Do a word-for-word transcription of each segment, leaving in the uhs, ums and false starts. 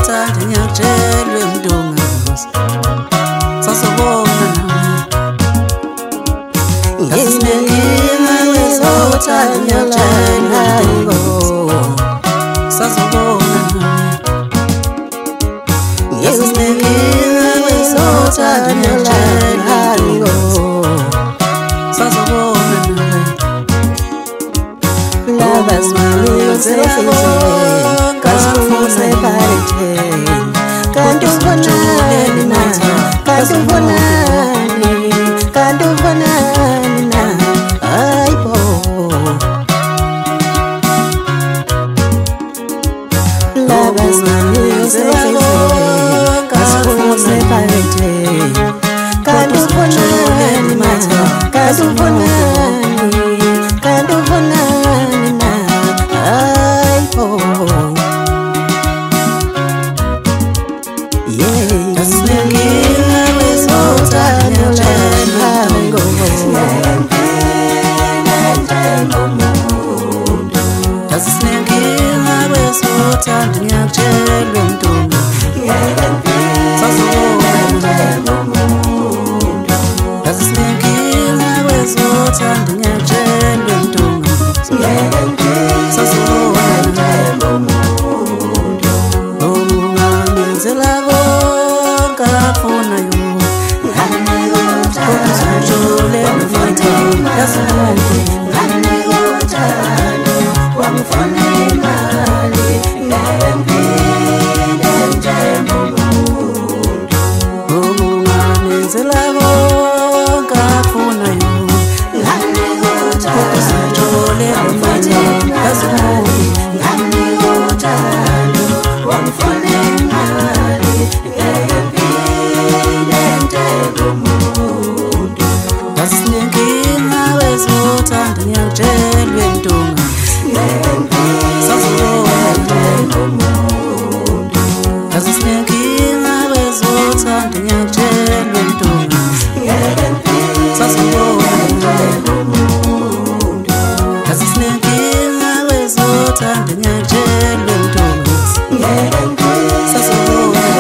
wezothanda ngiyakutshelwe mdungazi sasubona nawe yasinenkinga wezothanda ngiyakutshelwe sasubona nawe yasinenkinga wezothanda ngiyakutshelwe sasubona nawe Lovers music kasifuna party kanti ubonani na kanti ubonani kanti ubonani na ayibo Lovers music kasifuna party kanti ubonani na kanti ubonani kanti ubonani Wezothanda ngiyakutshelwe mdungazi sasubona yasinenkinga wezothanda ngiyakutshelwe mdungazi sasubona ungangenzela konke afunayo ukuzijule mfethu yasinenkinga yasinenkinga wezothanda ngiyakutshelwe mdungazi sasubona yasinenkinga wezothanda ngiyakutshelwe mdungazi sasubona yasinenkinga wezothanda ngiyakutshelwe mdungazi sasubona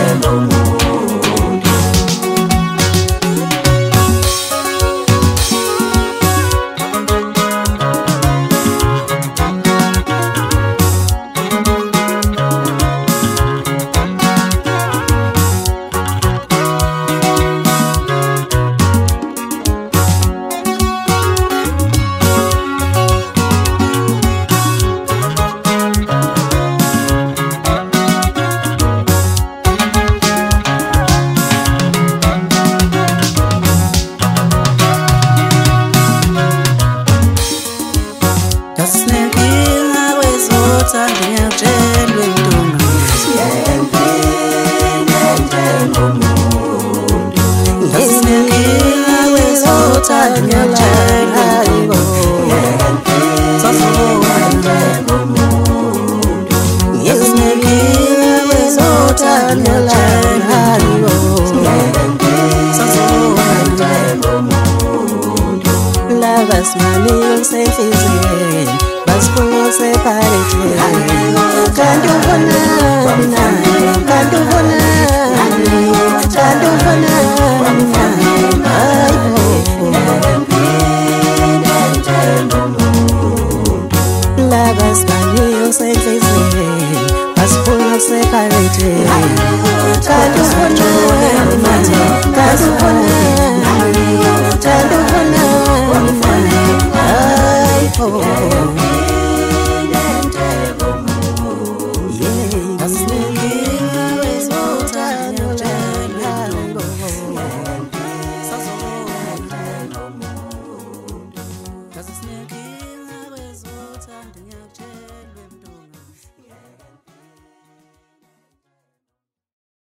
yasinenkinga wezothanda ngiyakutshelwe mdungazi yasinenkinga wezothanda ngiyakutshelwe sasubona yasinenkinga wezothanda ngiyakutshelwe sasubona Lovers music basifuna separate kanti ubonani na kanti ubonani kanti ubonani na ayibo Lovers music basifuna separate kanti ubonani na kanti ubonani